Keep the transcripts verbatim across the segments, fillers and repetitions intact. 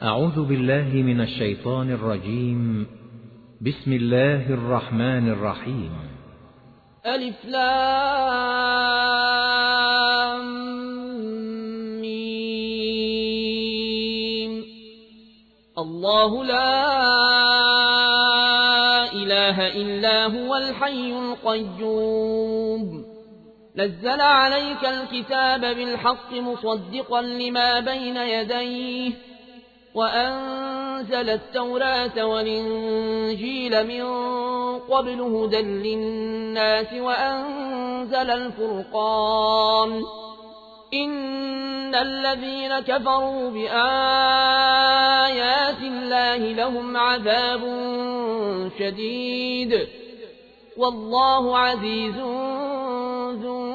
أعوذ بالله من الشيطان الرجيم. بسم الله الرحمن الرحيم. ألف لام ميم. الله لا إله إلا هو الحي القيوم، نزل عليك الكتاب بالحق مصدقا لما بين يديه، وأنزل التوراة والإنجيل من قبل هدى للناس، وأنزل الفرقان. إن الذين كفروا بآيات الله لهم عذاب شديد، والله عزيز ذو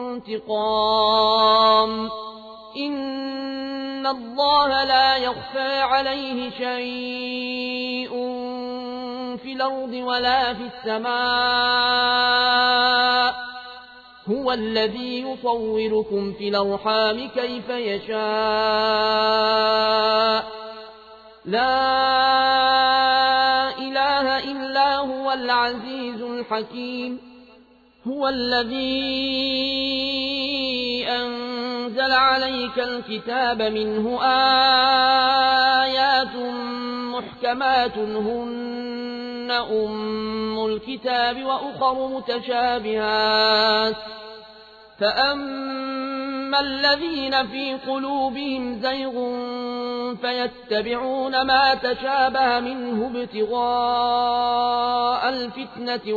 انتقام. إن الله لا يخفى عليه شيء في الأرض ولا في السماء، هو الذي يصوركم في الأرحام كيف يشاء. لا إله إلا هو العزيز الحكيم. هو الذي أنزل عليك الكتاب منه آيات محكمات هن أم الكتاب وأخر متشابهات، فأما الذين في قلوبهم زيغ فيتبعون ما تشابه منه ابتغاء الفتنة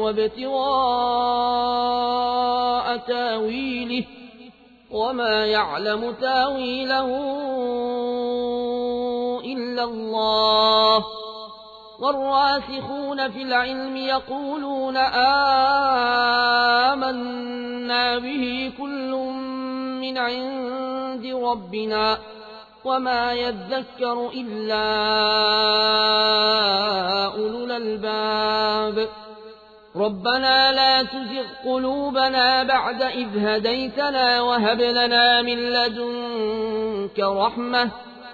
وابتغاء تاويله، وما يعلم تاويله إلا الله. والراسخون في العلم يقولون آمنا به كل من عند ربنا، وما يذكر إلا أولو الألباب. ربنا لا تزغ قلوبنا بعد إذ هديتنا وهب لنا من لدنك رحمة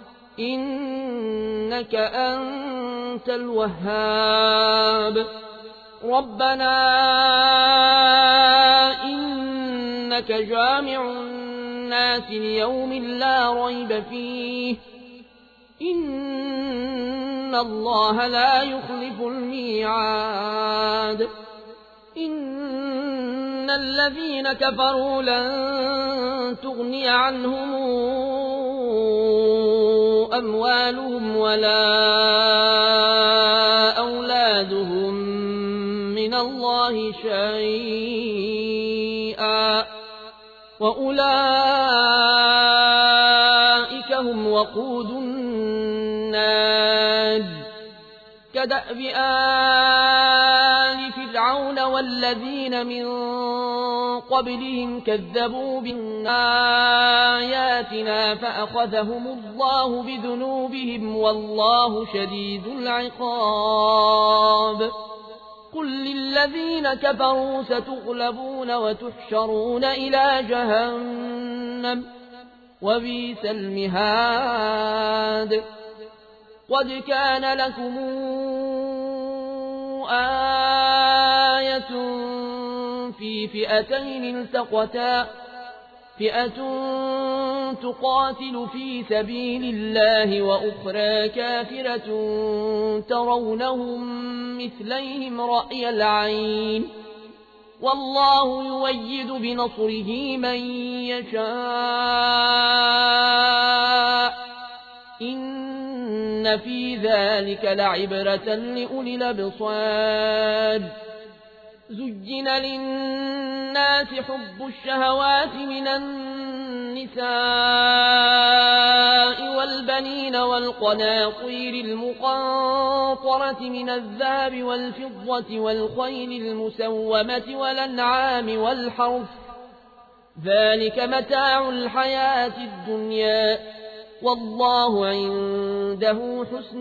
إنك أنت الوهاب. ربنا إنك جامع الناس ليوم لا ريب فيه، إن الله لا يخلف الميعاد. إن الذين كفروا لن تغني عنهم أموالهم ولا أولادهم من الله شيئا، وأولئك هم وقود النار. كدأب آل فرعون والذين من قبلهم كذبوا بآياتنا فأخذهم الله بذنوبهم، والله شديد العقاب. قل للذين كفروا ستغلبون وتحشرون إلى جهنم، وبئس المهاد. قد كان لكم آية في فئتين التقتا، فئة تقاتل في سبيل الله وأخرى كافرة ترونهم مثليهم رأي العين، والله يؤيد بنصره من يشاء. إن في ذلك لعبرة لأولي الأبصار. زجن للناس حب الشهوات من النساء والبنين والقناطير المقنطرة من الذهب والفضة والخيل المسومة والأنعام والحرث، ذلك متاع الحياة الدنيا، والله عنده حسن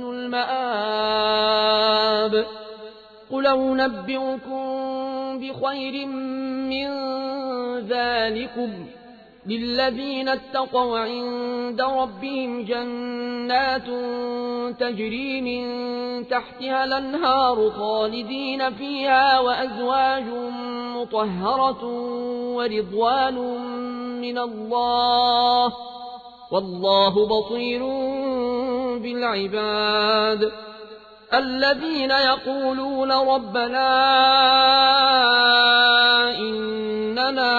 المآب. قل أنبئكم بخير من ذلكم للذين اتقوا عند ربهم جنات تجري من تحتها الأنهار خالدين فيها وأزواج مطهرة ورضوان من الله والله بصير بالعباد الذين يقولون ربنا إننا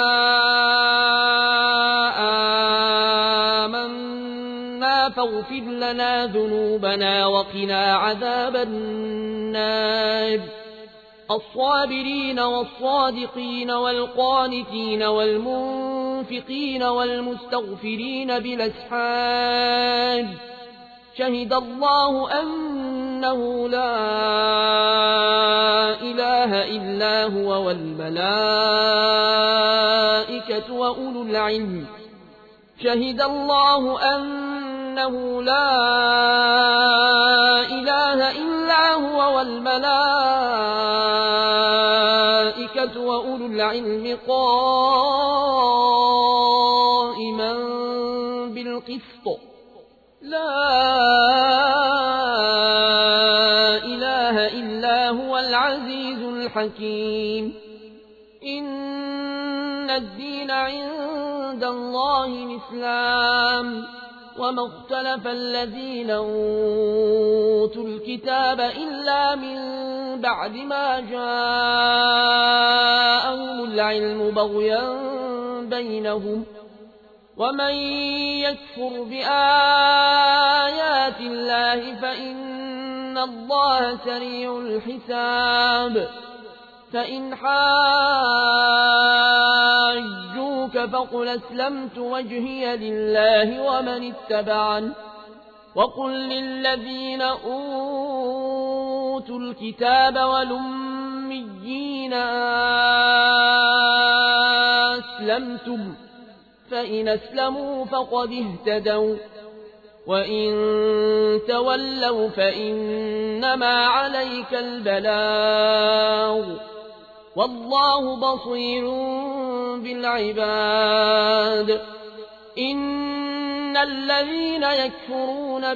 آمنا فاغفر لنا ذنوبنا وقنا عذاب النار الصابرين والصادقين والقانتين والمنفقين والمستغفرين بالأسحار شهد الله أنه لا إله إلا هو والملائكة وأولو العلم شهد الله أنه لا إله إلا هو والملائكة وأولو العلم قائما بالقسط لا إله إلا هو العزيز الحكيم إن الدين عند الله الإسلام وما اختلف الذين أوتوا الكتاب إلا من بعد ما جاءهم العلم بغيا بينهم ومن يكفر بآيات الله فإن الله سريع الحساب فإن حاجوك فقل أسلمت وجهي لله ومن اتبعن وقل للذين أوتوا الكتاب والأميين أسلمتم فإن أسلموا فقد اهتدوا وإن تولوا فإنما عليك البلاغ والله بصير بالعباد إن الذين يكفرون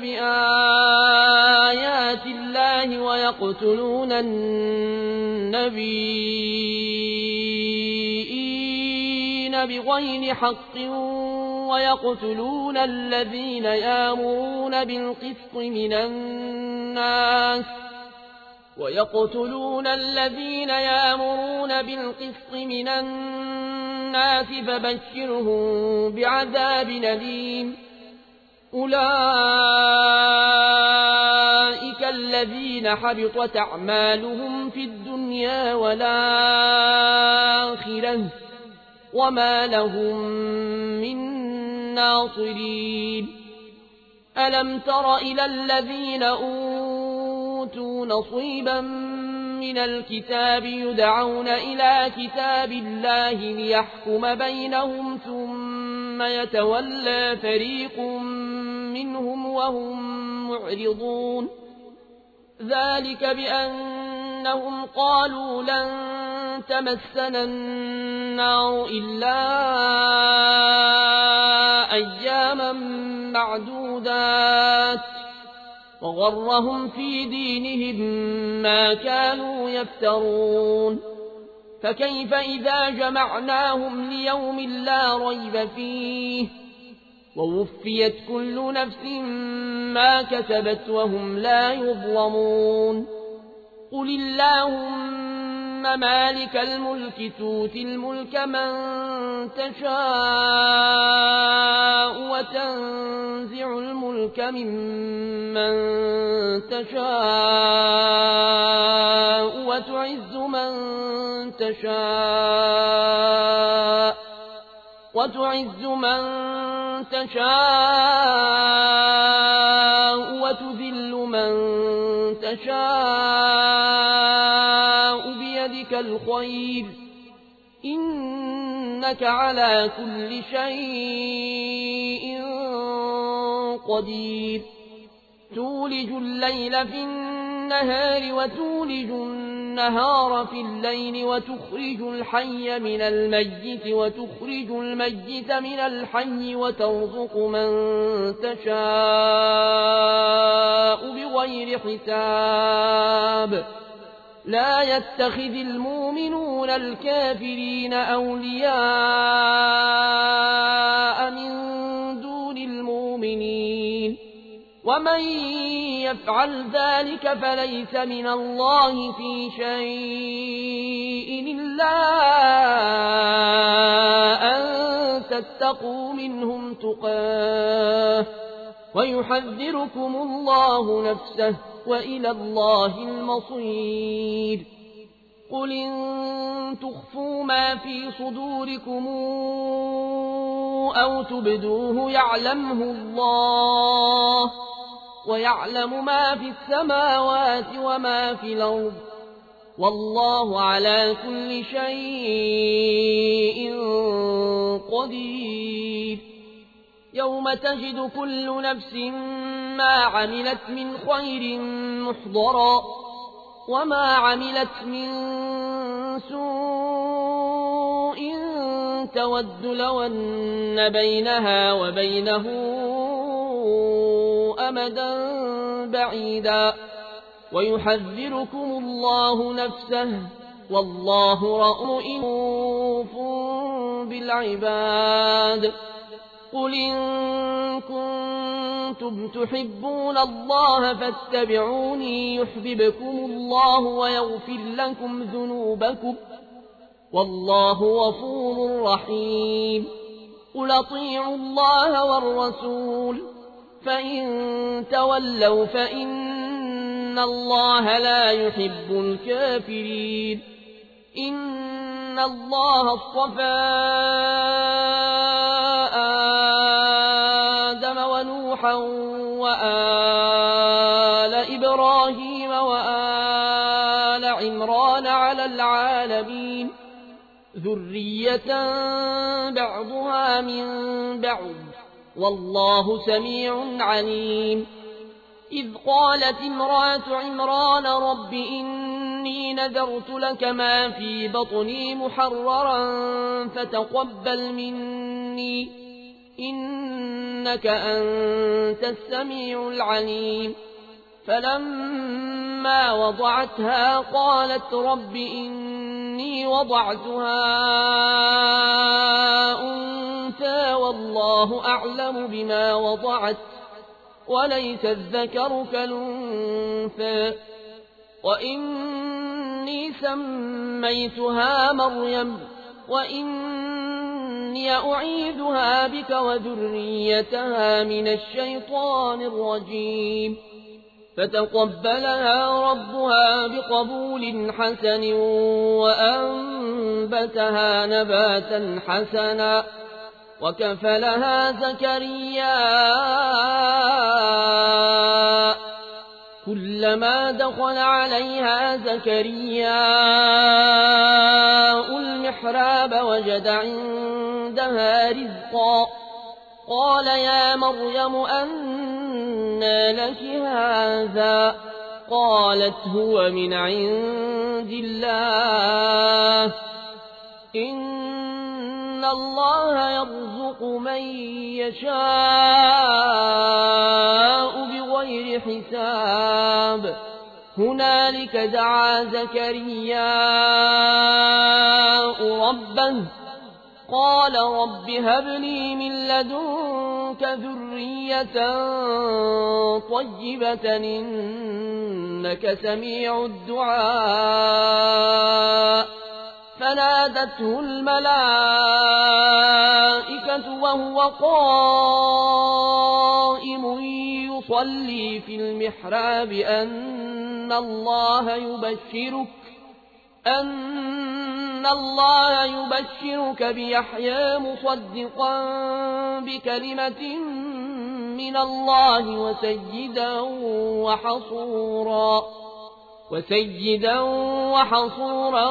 بآيات الله ويقتلون النبيين بغير حق ويقتلون الذين يأمرون بالقسط من الناس ويقتلون الذين يأمرون بالقسط من الناس فبشرهم بعذاب أليم أولئك الذين حبطت أعمالهم في الدنيا والآخرة وما لهم من ناصرين ألم تر إلى الذين أوتوا نصيبا من الكتاب يدعون إلى كتاب الله ليحكم بينهم ثم يتولى فريق منهم وهم معرضون ذلك بأنهم قالوا لن تمسنا النار إلا أياما معدودات وغرهم في دينهم ما كانوا يفترون فكيف إذا جمعناهم ليوم لا ريب فيه ووفيت كل نفس ما كسبت وهم لا يظلمون قل اللهم مالك الملك تؤتي الملك من تشاء وتنزع الملك ممن تشاء وتعز من تشاء وتعز من تشاء وتذل من تشاء بيدك الخير إنك على كل شيء قدير تولج الليل في النهار وتولج النهار النهار في الليل وتخرج الحي من الميت وتخرج الميت من الحي وترزق من تشاء بغير حساب لا يتخذ المؤمنون الكافرين أولياء من دون المؤمنين ومن يفعل ذلك فليس من الله في شيء إلا أن تتقوا منهم تقاه ويحذركم الله نفسه وإلى الله المصير قل إن تخفوا ما في صدوركم أو تبدوه يعلمه الله ويعلم ما في السماوات وما في الأرض والله على كل شيء قدير يوم تجد كل نفس ما عملت من خير محضرا وما عملت من سوء تود لو أن بينها وبينه أمدا بعيدا ويحذركم الله نفسه والله رؤوف بالعباد قل إن كنتم تحبون الله فاتبعوني يحببكم الله ويغفر لكم ذنوبكم والله غفور رحيم قل اطيعوا الله والرسول فإن تولوا فإن الله لا يحب الكافرين إن الله اصطفى آدم ونوحا وآل إبراهيم وآل عمران على العالمين ذرية بعضها من بعض والله سميع عليم إذ قالت امرأة عمران رب إني نذرت لك ما في بطني محررا فتقبل مني إنك أنت السميع العليم فلما وضعتها قالت رب إني وضعتها أنثى والله أعلم بما وضعت وليس الذكر كالأنثى وإني سميتها مريم وإني أعيذها بك وذريتها من الشيطان الرجيم فتقبلها ربها بقبول حسن وأنبتها نباتا حسنا وكفلها زكريا كلما دخل عليها زكريا المحراب وجد عندها رزقا قال يا مريم أنى لك هذا قالت هو من عند الله إن الله يرزق من يشاء بغير حساب هنالك دعا زكريا ربه قال رب هب لي من لدنك ذرية طيبة إنك سميع الدعاء فنادته الملائكة وهو قائم يصلي في المحراب أن الله يبشرك أن الله يبشرك بيحيى مصدقا بكلمة من الله وسيدا وحصورا وسيدا وحصورا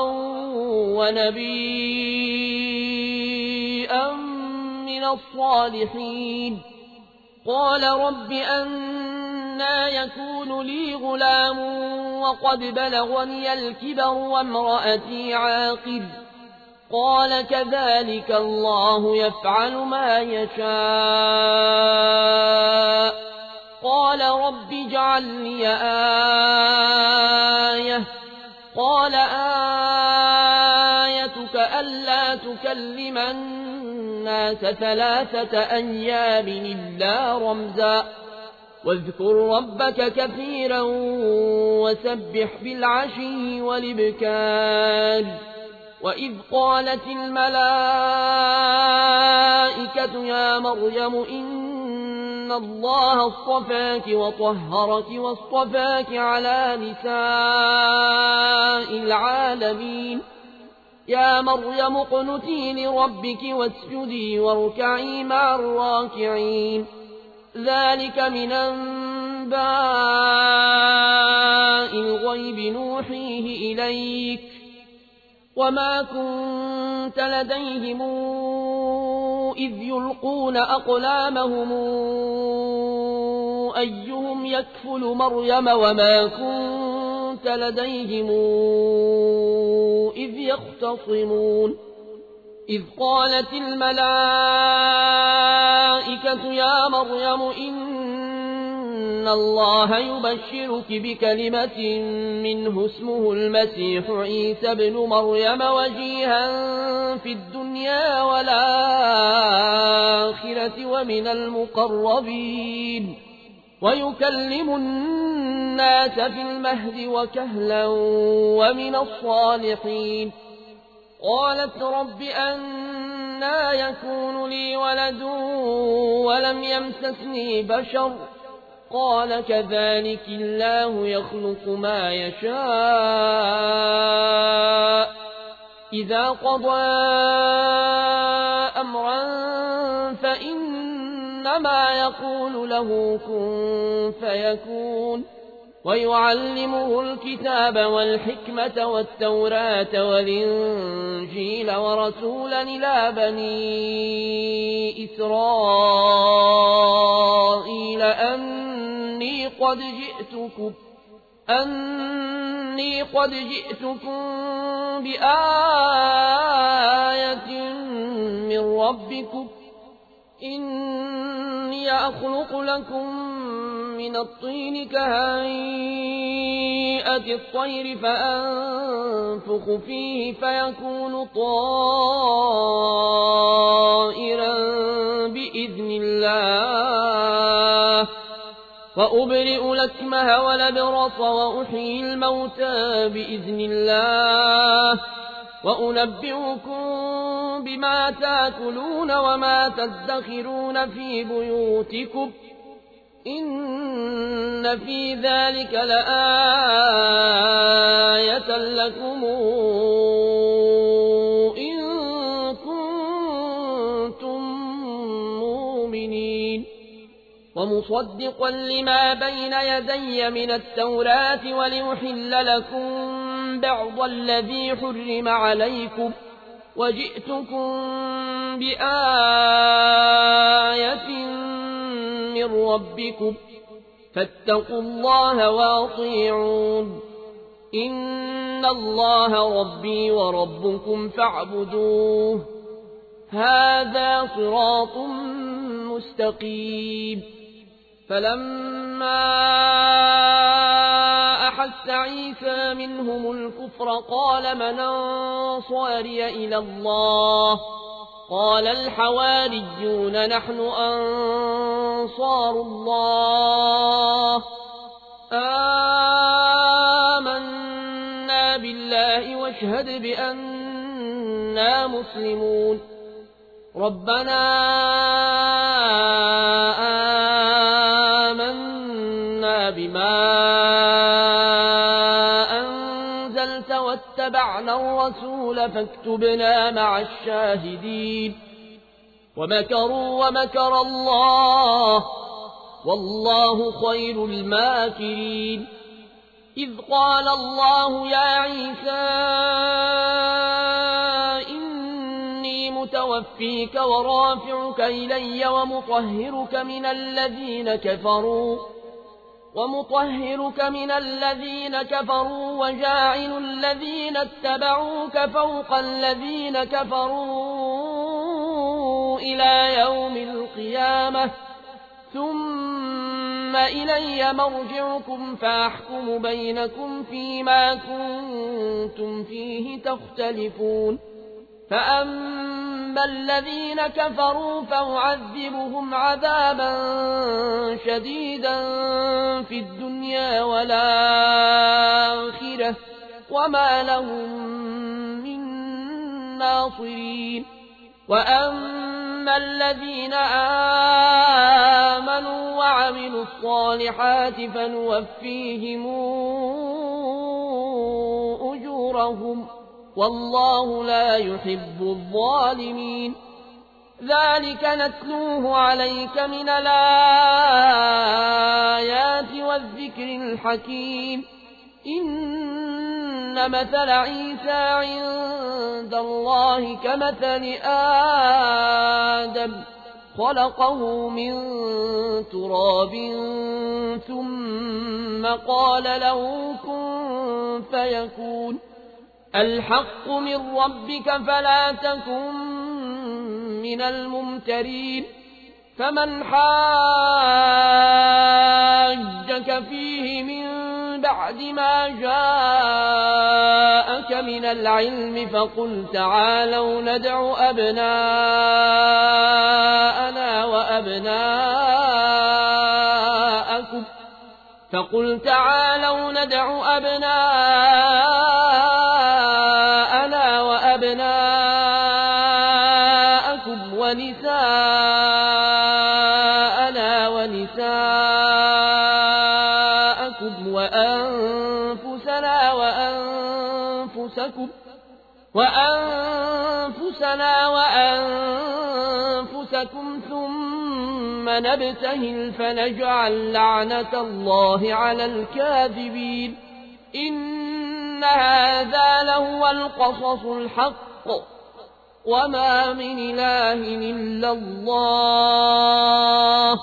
ونبيا من الصالحين قال رب أن أنى يكون لي غلام وقد بلغني الكبر وامرأتي عاقر قال كذلك الله يفعل ما يشاء قال رب اجعل لي آية قال آيتك ألا تكلم الناس ثلاثة أيام إلا رمزا واذكر ربك كثيرا وسبح بالعشي والإبكار وإذ قالت الملائكة يا مريم إن الله اصطفاك وطهرك واصطفاك على نساء العالمين يا مريم اقنتي لربك واسجدي واركعي مع الراكعين ذلك من أنباء الغيب نوحيه إليك وما كنت لديهم إذ يلقون أقلامهم أيهم يكفل مريم وما كنت لديهم إذ يختصمون إذ قالت الملائكة يا مريم إن الله يبشرك بكلمة منه اسمه المسيح عيسى ابن مريم وجيها في الدنيا والآخرة ومن المقربين ويكلم الناس في المهد وكهلا ومن الصالحين قالت رب أنى يكون لي ولد ولم يمسسني بشر قال كذلك الله يخلق ما يشاء إذا قضى أمرا فإنما يقول له كن فيكون ويعلمه الكتاب والحكمة والتوراة والإنجيل ورسولا إلى بني إسرائيل أني قد جئتكم أني قد جئتكم بآية من ربكم إني أخلق لكم من الطين كهيئة الطير فأنفخ فيه فيكون طائرا بإذن الله وأبرئ الأكمه والأبرص وأحيي الموتى بإذن الله وأنبئكم بما تأكلون وما تدخرون في بيوتكم إن في ذلك لآية لكم إن كنتم مؤمنين ومصدقا لما بين يدي من التوراة ولأحل لكم بعض الذي حرم عليكم وجئتكم بآية من ربكم فاتقوا الله واطيعون إن الله ربي وربكم فاعبدوه هذا صراط مستقيم فلما أحس عيسى منهم الكفر قال من أنصاري إلى الله قال الحواريون نحن أنصار الله آمنا بالله واشهد بأننا مسلمون ربنا آمنا بما أنزلت واتبعنا الرسول فاكتبنا مع الشاهدين ومكروا ومكر الله والله خير الماكرين إذ قال الله يا عيسى إني متوفيك ورافعك إلي ومطهرك من الذين كفروا ومطهرك من الذين كفروا وجاعل الذين اتبعوك فوق الذين كفروا إلى يوم القيامة ثم إلي مرجعكم فأحكم بينكم فيما كنتم فيه تختلفون فأما الذين كفروا فأعذبهم عذابا شديدا في الدنيا والآخرة وما لهم من ناصرين وأما الذين آمنوا وعملوا الصالحات فنوفيهم أجورهم والله لا يحب الظالمين ذلك نتلوه عليك من الآيات والذكر الحكيم إن مثل عيسى عند الله كمثل آدم خلقه من تراب ثم قال له كن فيكون الحق من ربك فلا تكن من الممترين فمن حاجك فيه من بعد ما جاءك من العلم فقل تعالوا ندع أبناءنا وأبناءكم فقل تعالوا ندع أبناءنا وأبناءكم ونساءنا ونساءكم وأنفسنا وأنفسكم وأنفسنا وأنفسكم ثم نبتهل فنجعل لعنة الله على الكاذبين إن هذا لهو القصص الحق وما من إله إلا الله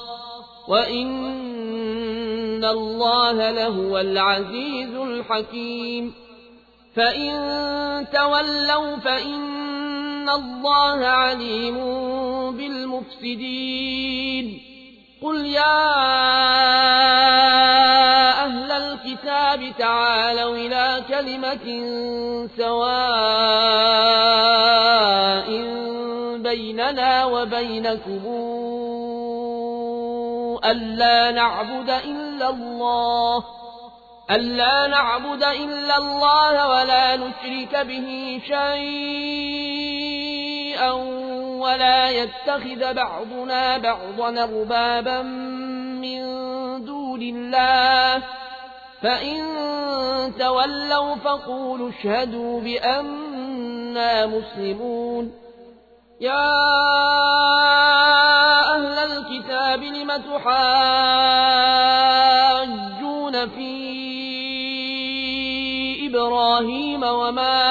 وإن الله لهو العزيز الحكيم فإن تولوا فإن الله عليم بالمفسدين قل يا أهل الكتاب تعالوا إلى كلمة سواء بيننا وبينكم ألا نعبد إلا الله ألا نعبد إلا الله ولا نشرك به شيئا ولا يتخذ بعضنا بعضا أربابا من دون الله فإن تولوا فقولوا اشهدوا بأننا مسلمون يا أهل الكتاب لم تحاجون في إبراهيم وما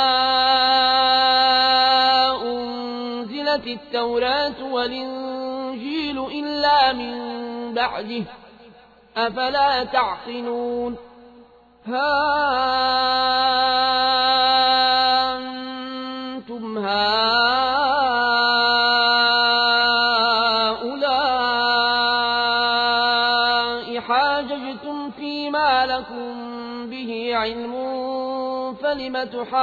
أنزلت التوراة والإنجيل إلا من بعده أفلا تعقلون ها أنتم هؤلاء حاججتم فيما لكم به علم فلم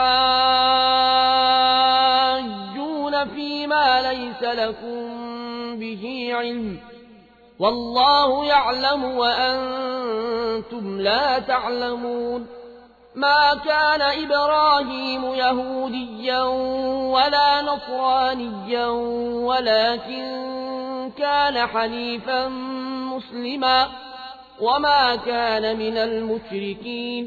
تحاجون فيما ليس لكم به علم والله يعلم وأنتم لا تعلمون ما كان إبراهيم يهوديا ولا نصرانيا ولكن كان حنيفا مسلما وما كان من المشركين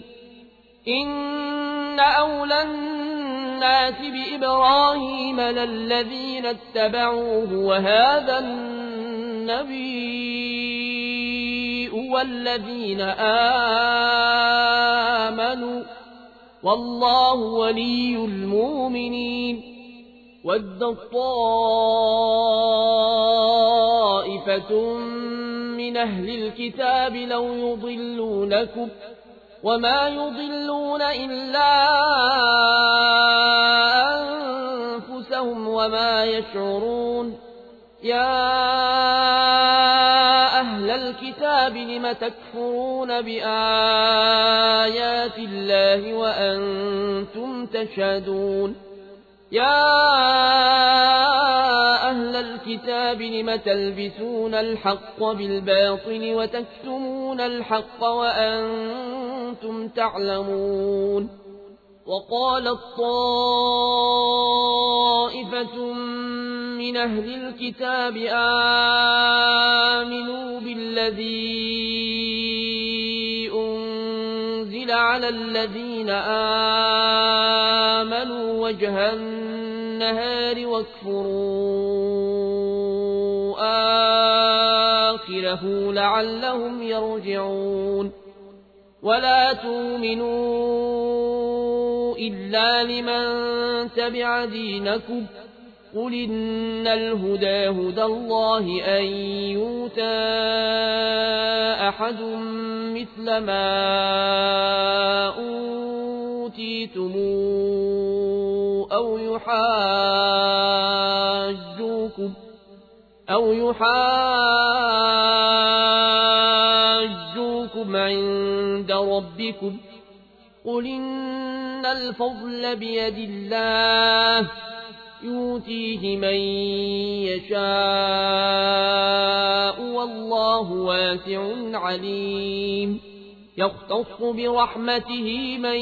إن أولى الناس بإبراهيم للذين اتبعوه وهذا النبي والذين آمنوا والله ولي المؤمنين ود طائفة من أهل الكتاب لو يضلونكم وما يضلون إلا أنفسهم وما يشعرون يا أهل الكتاب لم تكفرون بآيات الله وأنتم تشهدون يا أهل الكتاب لم تلبسون الحق بالباطل وتكتمون الحق وأنتم تعلمون وقالت طائفة من أهل الكتاب آمنوا بالذي أنزل على الذين آمنوا وجه النهار واكفروا آخره لعلهم يرجعون ولا تؤمنوا إلا لمن تبع دينكم قل إن الهدى هدى الله أن يؤتى أحد مثل ما أوتيتم أو يحاجوكم أو يحاجوكم عند ربكم قل إن الفضل بيد الله يؤتيه من يشاء والله واسع عليم يختص برحمته من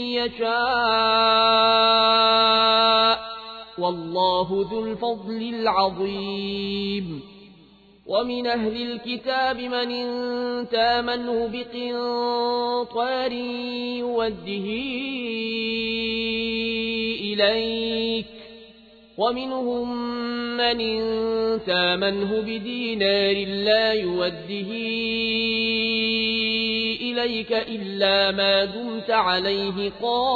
يشاء والله ذو الفضل العظيم ومن أهل الكتاب من إن تامنه بقنطار يوده إليك ومنهم من إن تامنه بدينار لا يوده إليك إلا ما دمت عليه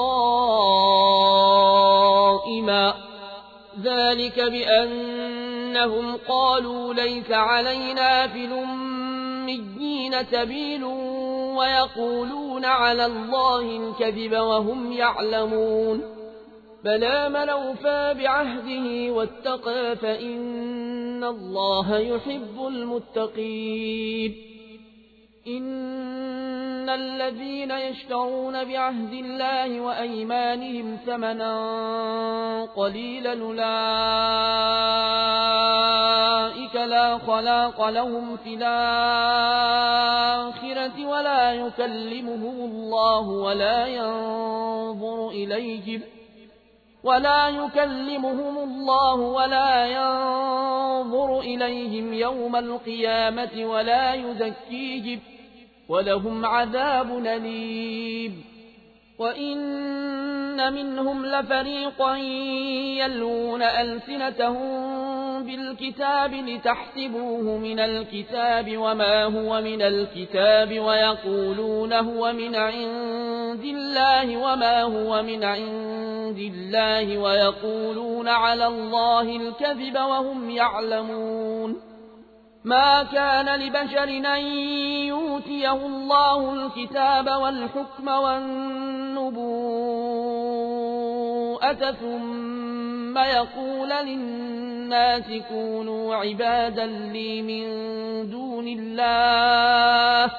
قائما ذلك بأنهم قالوا ليس علينا في الأميين سبيل ويقولون على الله الكذب وهم يعلمون بلى من أوفى بعهده واتقى فإن الله يحب المتقين إن الذين يشترون بعهد الله وأيمانهم ثمنا قليلا أولئك لا خلاق لهم في الآخرة ولا يكلمهم الله ولا ينظر إليهم ولا يكلمهم الله ولا ينظر إليهم يوم القيامة ولا يزكيهم ولهم عذاب أليم وإن منهم لفريقا يلون ألسنتهم بالكتاب لتحسبوه من الكتاب وما هو من الكتاب ويقولون هو من عند الله وما هو من عند الله ويقولون على الله الكذب وهم يعلمون ما كان لبشر أن يؤتيه الله الكتاب والحكم والنبوءة ثم يقول للناس كونوا عبادا لي من دون الله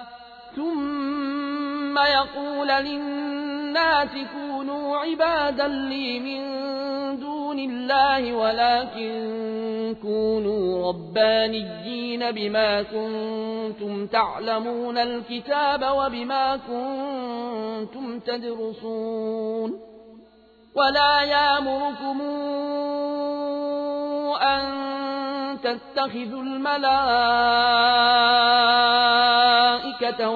ثم يقول للناس كونوا عبادا لي من دون الله ولكن كونوا ربانيين بما كنتم تعلمون الكتاب وبما كنتم تدرسون ولا يأمركم أن تتخذوا الملائكة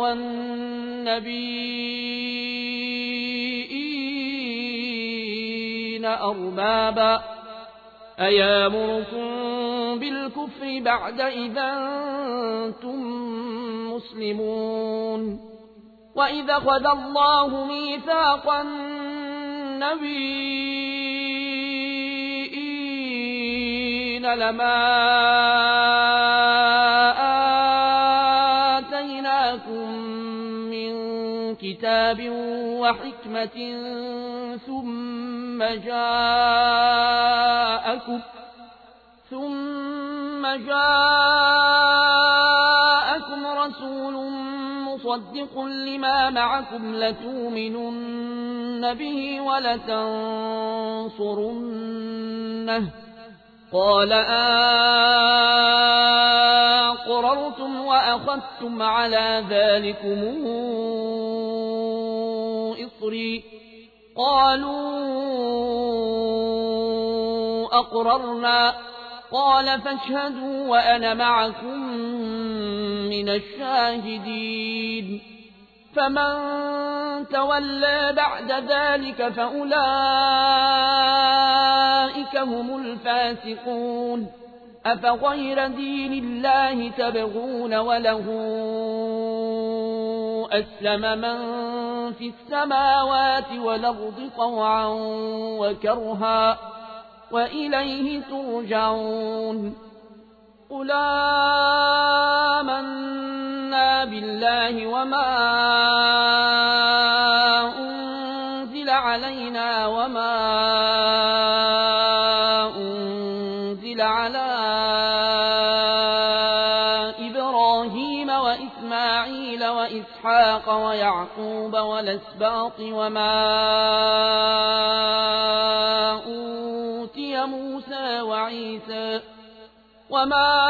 والنبيين أربابا أيامركم بالكفر بعد إذا أنتم مسلمون وإذا خذ الله ميثاق النبيين لما كتاب وحكمة ثم جاءكم ثم جاءكم رسول مصدق لما معكم لتؤمنن به ولتنصرنه قال أقررتم وأخذتم على ذلكم إصري قالوا أقررنا قال فاشهدوا وأنا معكم من الشاهدين فمن تولى بعد ذلك فأولئك هم الفاسقون أفغير دين الله تبغون وله أسلم من في السماوات والأرض طوعا وكرها وإليه ترجعون قل آمنا بالله وما أنزل علينا وما أنزل على إبراهيم وإسماعيل وإسحاق ويعقوب والأسباط وما أوتي موسى وعيسى وما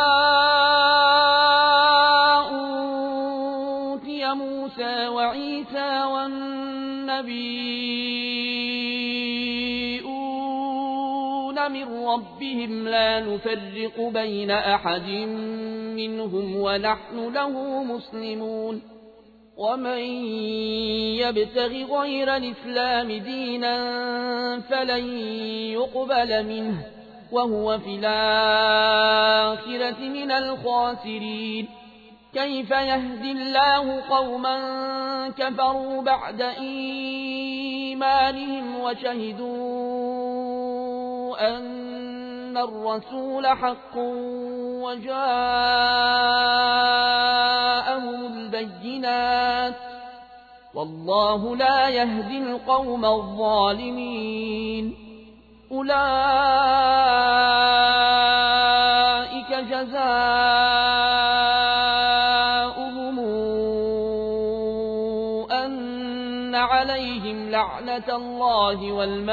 أوتي موسى وعيسى والنبيون من ربهم لا نفرق بين أحد منهم ونحن له مسلمون ومن يبتغ غير الإسلام دينا فلن يقبل منه وهو في الآخرة من الخاسرين كيف يهدي الله قوما كفروا بعد إيمانهم وشهدوا أن الرسول حق وجاءهم البينات والله لا يهدي القوم الظالمين أولئك جزاؤهم أن عليهم لعنة الله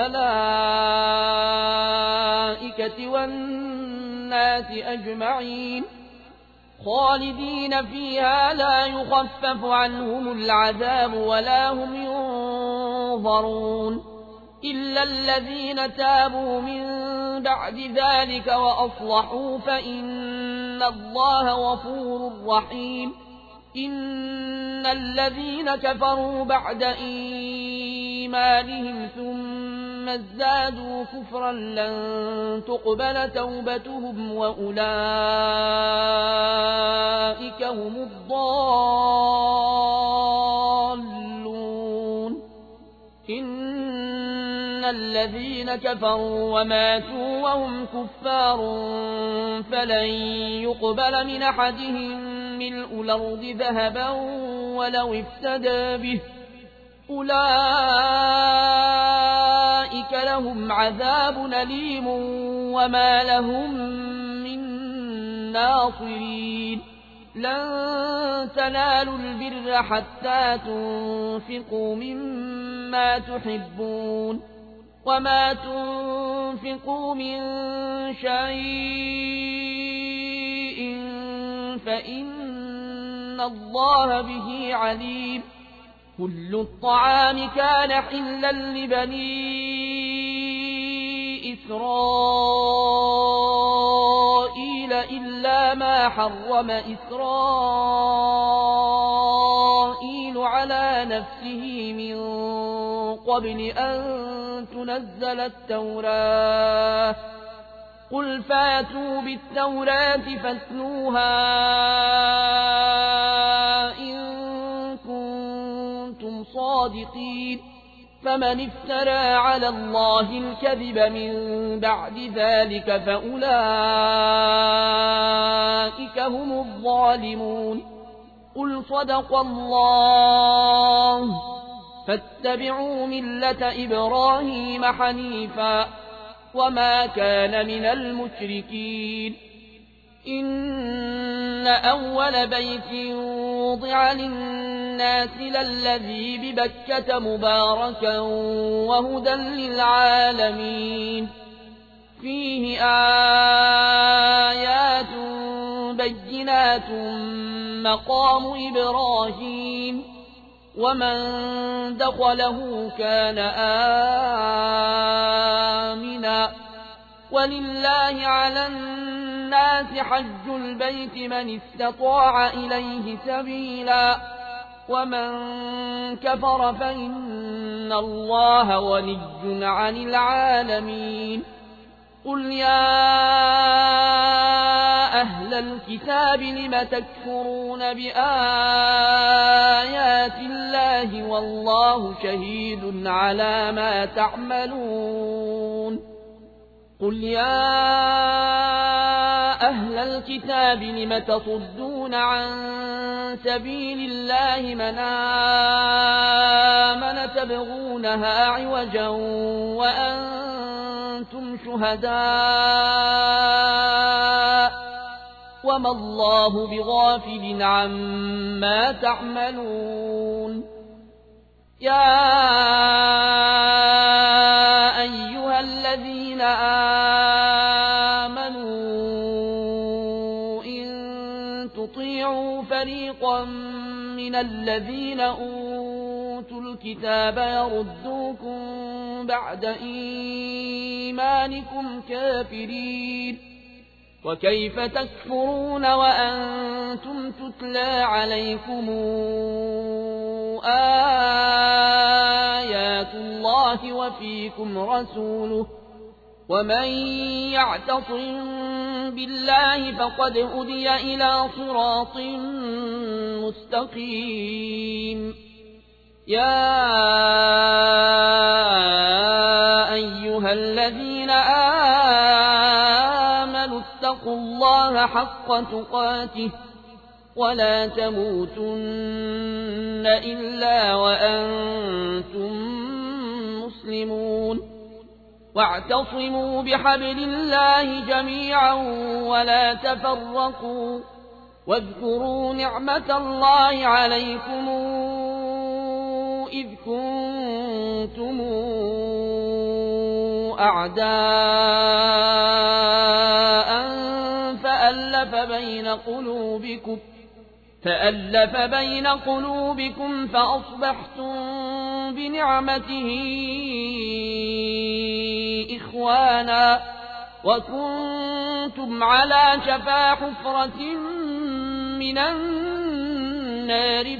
والملائكة والناس أجمعين خالدين فيها لا يخفف عنهم العذاب ولا هم ينظرون إلا الذين تابوا من بعد ذلك وأصلحوا فإن الله غفور رحيم إن الذين كفروا بعد إيمانهم ثم ازدادوا كفرا لن تقبل توبتهم وأولئك هم الضالون إن الذين كفروا وماتوا وهم كفار فلن يقبل من أحدهم ملء الأرض ذهبا ولو افتدى به أولئك لهم عذاب أليم وما لهم من ناصرين لن تنالوا البر حتى تنفقوا مما تحبون وما تنفقوا من شيء فإن الله به عليم كل الطعام كان حلا لبني إسرائيل إلا ما حرم إسرائيل على نفسه من قبل أن تنزل التوراة قل فاتوا بالتوراة فاتلوها إن كنتم صادقين فمن افترى على الله الكذب من بعد ذلك فأولئك هم الظالمون قل صدق الله فاتبعوا ملة إبراهيم حنيفا وما كان من المشركين إن أول بيت وضع للناس للذي ببكة مباركا وهدى للعالمين فيه آيات بينات مقام إبراهيم ومن دخله كان آمنا ولله على الناس حج البيت من استطاع إليه سبيلا ومن كفر فإن الله غني عن العالمين قل يا أهل الكتاب لم تكفرون بآيات الله والله شهيد على ما تعملون قل يا أهل الكتاب لم تصدون عن سبيل الله من آمن تبغونها عوجا وأنتم شهداء وما الله بغافل عما تعملون يا أيها الذين آمنوا إن تطيعوا فريقا من الذين أوتوا الكتاب يردوكم بعد إيمانكم كافرين وكيف تكفرون وأنتم تتلى عليكم آيات الله وفيكم رسوله ومن يعتصم بالله فقد هدي إلى صراط مستقيم يا أيها الذين آمنوا اتقوا الله حق تقاته ولا تموتن إلا وأنتم مسلمون واعتصموا بحبل الله جميعا ولا تفرقوا واذكروا نعمة الله عليكم إذ كنتم أعداء فألف بين قلوبكم فألف بين قلوبكم فأصبحتم بنعمته إخوانا وكنتم على شفا حفرة من النار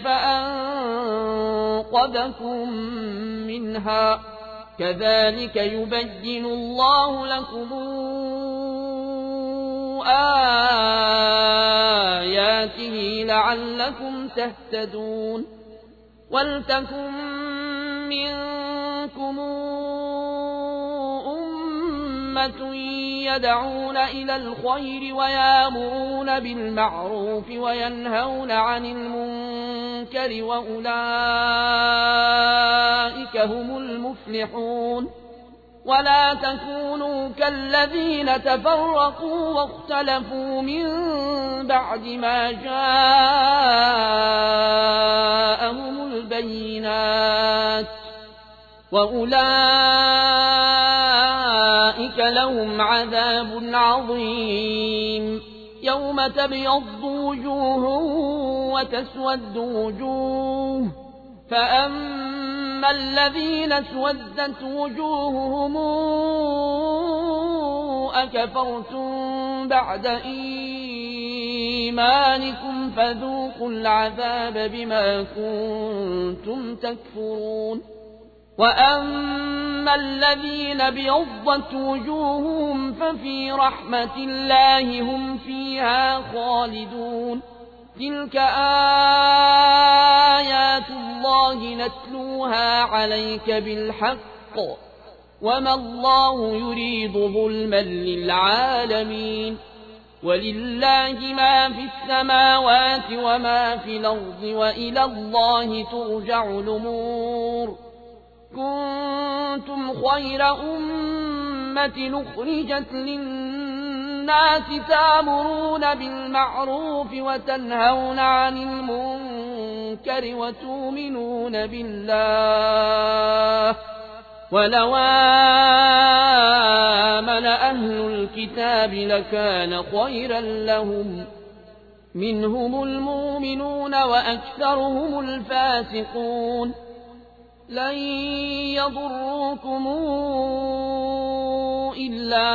فأنقذكم منها كذلك يبين الله لكم آياته لعلكم تهتدون ولتكن منكم أمة يدعون إلى الخير ويامرون بالمعروف وينهون عن المنكر وأولئك هم المفلحون ولا تكونوا كالذين تفرقوا واختلفوا من بعد ما جاءهم البينات وأولئك لهم عذاب عظيم يوم تبيض وجوه وتسود وجوه فأما الذين اسودت وجوههم أكفرتم بعد إيمانكم فذوقوا العذاب بما كنتم تكفرون وأما الذين بيضت وجوههم ففي رحمة الله هم فيها خالدون تلك آيات الله نتلوها عليك بالحق وما الله يريد ظلما للعالمين ولله ما في السماوات وما في الأرض وإلى الله ترجع الأمور كنتم خير أمة أخرجت للناس تأمرون بالمعروف وتنهون عن المنكر وتؤمنون بالله ولو آمن أهل الكتاب لكان خيرا لهم منهم المؤمنون وأكثرهم الفاسقون لن يضروكم إلا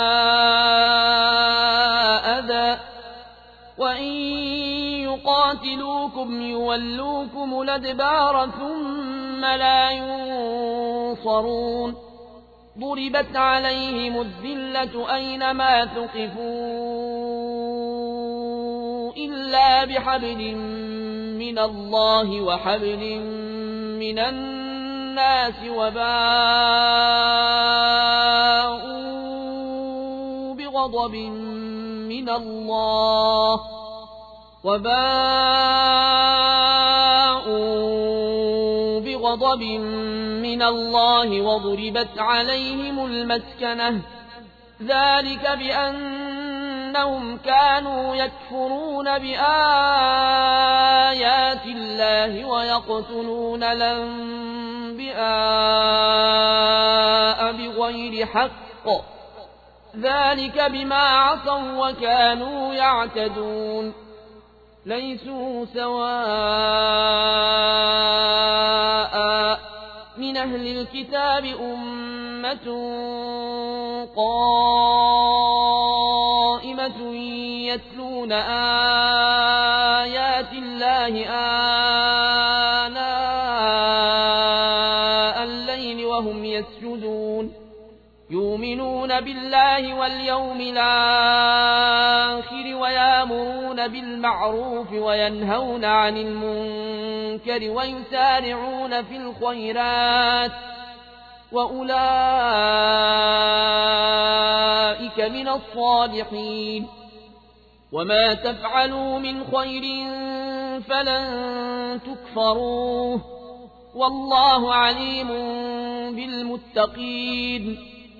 أذى وإن يقاتلوكم يولوكم الأدبار ثم لا ينصرون ضربت عليهم الذلة أينما ثقفوا إلا بحبل من الله وحبل من الناس وباءوا بغضب من الله وباءوا بغضب من الله وضربت عليهم المسكنة ذلك بأنهم كانوا يكفرون بآيات الله ويقتلون الأنبياء بغير حق ذلك بما عصوا وكانوا يعتدون ليسوا سواء من أهل الكتاب أمة قائمة يتلون آيات الله آناء الليل وهم يسجدون يؤمنون بالله واليوم الآخر ويأمرون بالمعروف وينهون عن المنكر ويسارعون في الخيرات وأولئك من الصالحين وما تفعلوا من خير فلن تكفروه والله عليم بالمتقين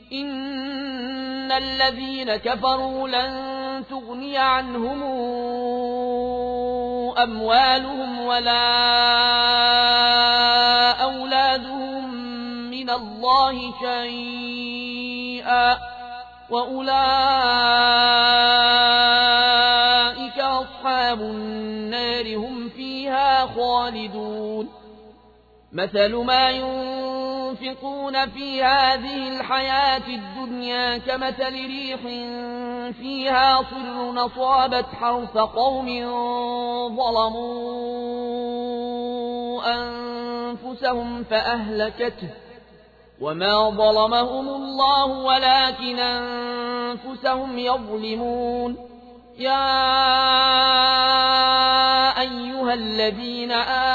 إن الذين كفروا لن تغني عنهم أموالهم ولا أولادهم من الله شيئا وأولئك أصحاب النار هم فيها خالدون مثل ما ينفقون في هذه الحياة الدنيا كمثل ريح فيها صر أصابت حرث قوم ظلموا أنفسهم فأهلكته وما ظلمهم الله ولكن أنفسهم يظلمون يا أيها الذين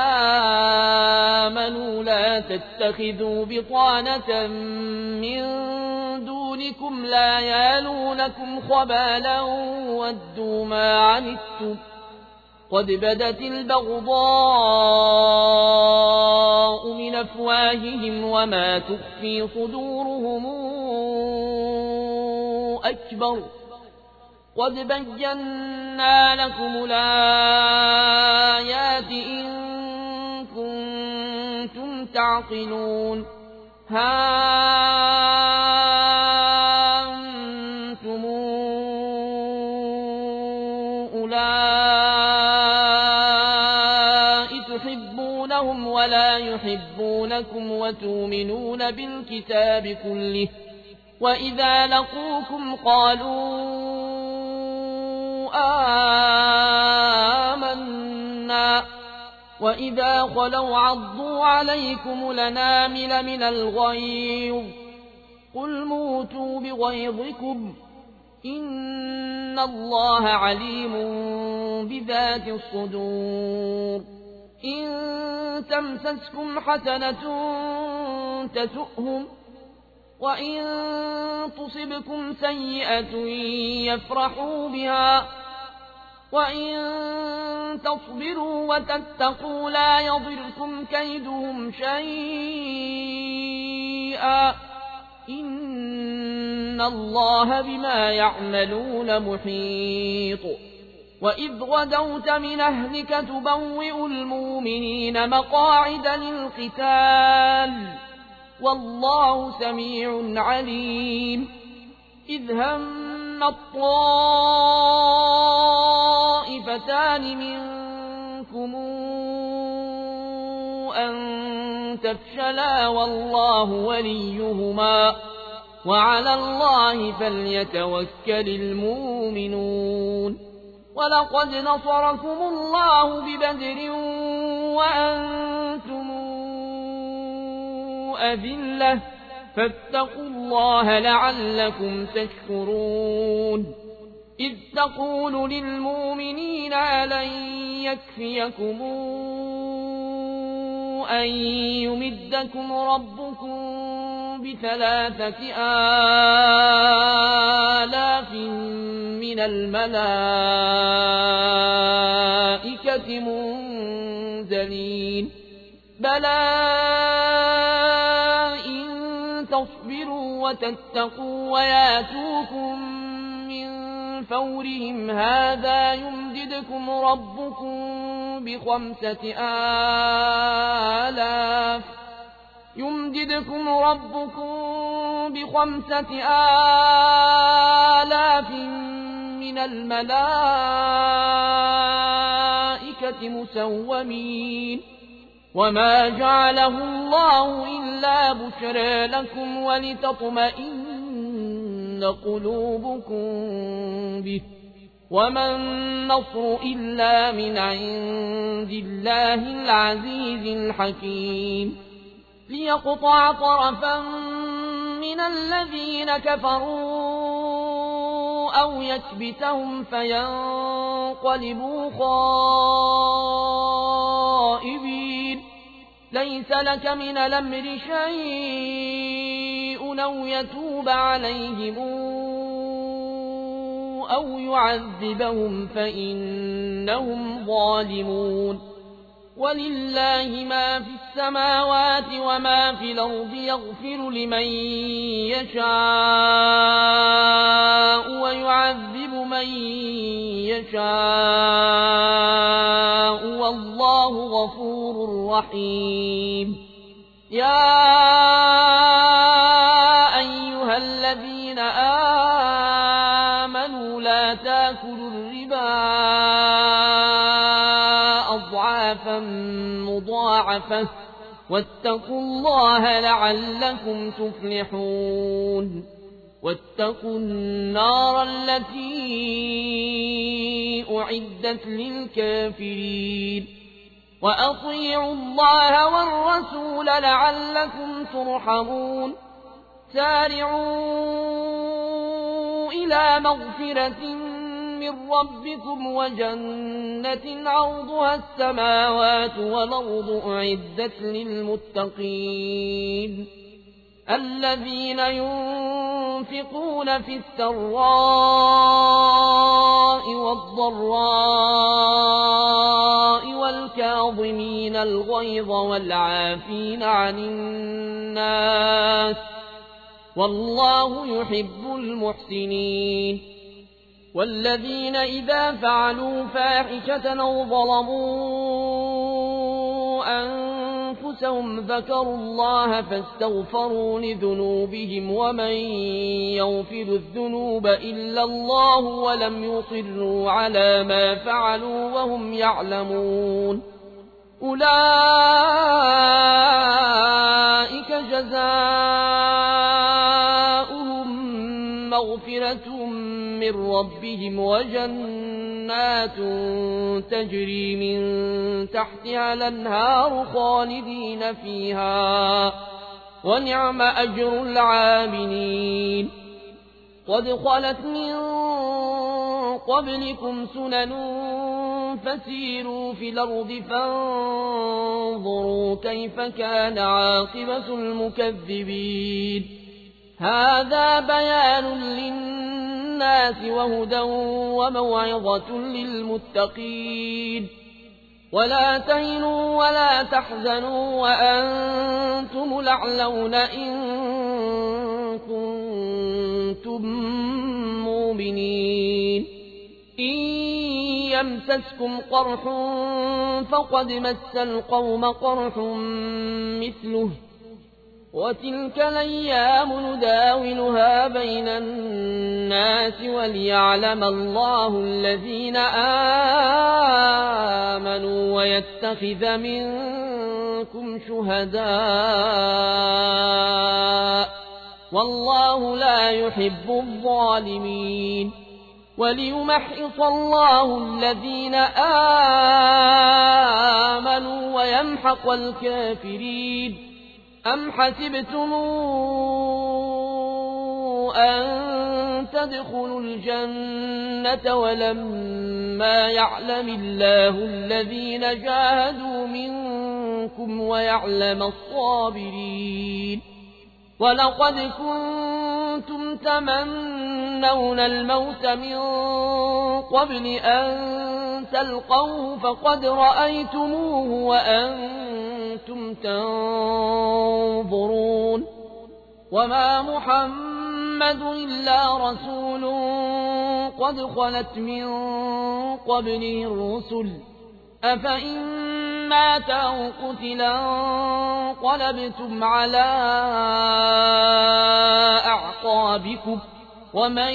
آمنوا لا تتخذوا بطانة من دونكم لا يالونكم خبالا ودوا ما عنتم قد بدت البغضاء من أفواههم وما تخفي صدورهم أكبر قد بينا لكم الآيات إن كنتم تعقلون ها أنتم أولئك تحبونهم ولا يحبونكم وتؤمنون بالكتاب كله وإذا لقوكم قالوا آمنا وإذا خلوا عضوا عليكم الأنامل من الغيظ قل موتوا بغيظكم إن الله عليم بذات الصدور إن تمسسكم حسنة تسؤهم وإن تصبكم سيئة يفرحوا بها وإن تصبروا وتتقوا لا يضركم كيدهم شيئا إن الله بما يعملون محيط وإذ غدوت من أهلك تبوئ المؤمنين مقاعد للقتال والله سميع عليم إذ هم الطائفتان منكم أن تفشلا والله وليهما وعلى الله فليتوكل المؤمنون ولقد نصركم الله ببدر وأنتم أذلة فاتقوا الله لعلكم تشكرون إذ تقول للمؤمنين ألن يكفيكم أن يمدكم ربكم بثلاثة آلاف من الملائكة منزلين بلى إن تصبروا وتتقوا وياتوكم من فورهم هذا يمددكم ربكم بخمسة آلاف يمددكم ربكم بخمسة آلاف من الملائكة مسومين وما جعله الله إلا بشرى لكم ولتطمئن قلوبكم به وما النصر إلا من عند الله العزيز الحكيم ليقطع طرفا من الذين كفروا أو يكبتهم فينقلبوا خائبين ليس لك من الأمر شيء أو يتوب عليهم أو يعذبهم فإنهم ظالمون ولله ما في السماوات وما في الأرض يغفر لمن يشاء ويعذب من يشاء والله غفور رحيم يا أيها الذين آمنوا لا تاكلوا الربا أضعافا مضاعفة واتقوا الله لعلكم تفلحون واتقوا النار التي أعدت للكافرين وأطيعوا الله والرسول لعلكم ترحمون سارعوا إلى مغفرة من ربكم وجنة عرضها السماوات والأرض أعدت للمتقين الذين ينفقون في السراء والضراء والكاظمين الغيظ والعافين عن الناس والله يحب المحسنين والذين إذا فعلوا فاحشة أو ظلموا أنفسهم ذكروا الله فاستغفروا لذنوبهم ومن يغفر الذنوب إلا الله ولم يصروا على ما فعلوا وهم يعلمون أولئك جزاؤهم مغفرة من ربهم وجنات تجري من تحتها الأنهار خالدين فيها ونعم أجر العاملين قد خلت من قبلكم سنن فسيروا في الأرض فانظروا كيف كان عاقبة المكذبين هذا بيان للناس للناس وهدى وموعظة للمتقين ولا تهنوا ولا تحزنوا وأنتم الأعلون إن كنتم مؤمنين إن يمسسكم قرح فقد مس القوم قرح مثله وتلك الأيام نداولها بين الناس وليعلم الله الذين آمنوا ويتخذ منكم شهداء والله لا يحب الظالمين وليمحص الله الذين آمنوا ويمحق الكافرين أم حسبتم أن تدخلوا الجنة ولما يعلم الله الذين جاهدوا منكم ويعلم الصابرين ولقد كنتم تمنون الموت من قبل أن تلقوه فقد رأيتموه وأنتم تنظرون وما محمد إلا رسول قد خلت من قبله الرسل أفإن مات أو قتلا انقلبتم على أعقابكم ومن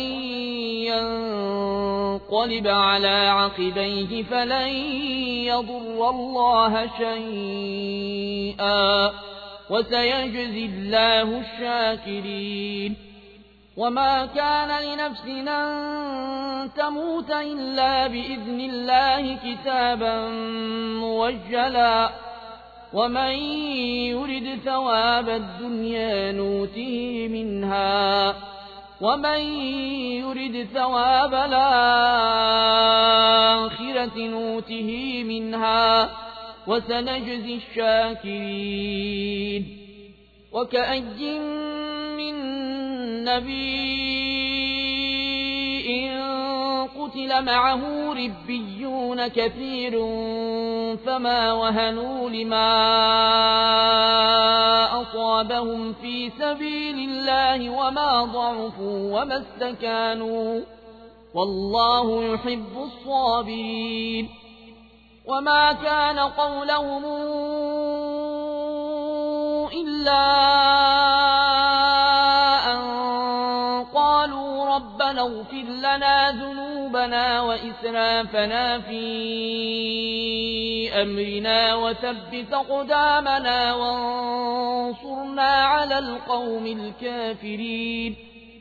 ينقلب على عقبيه فلن يضر الله شيئا وسيجزي الله الشاكرين وما كان لنفس أن تموت إلا بإذن الله كتابا موجلا ومن يرد ثواب الدنيا نوته منها ومن يرد ثواب الآخرة نوته منها وسنجزي الشاكرين وكأي من نبي قتل معه ربيون كثير فما وهنوا لما أصابهم في سبيل الله وما ضعفوا وما استكانوا والله يحب الصابرين وما كان قولهم إلا أن قالوا ربنا اغفر لنا ذنوبنا وإسرافنا في أمرنا وثبت أقدامنا وانصرنا على القوم الكافرين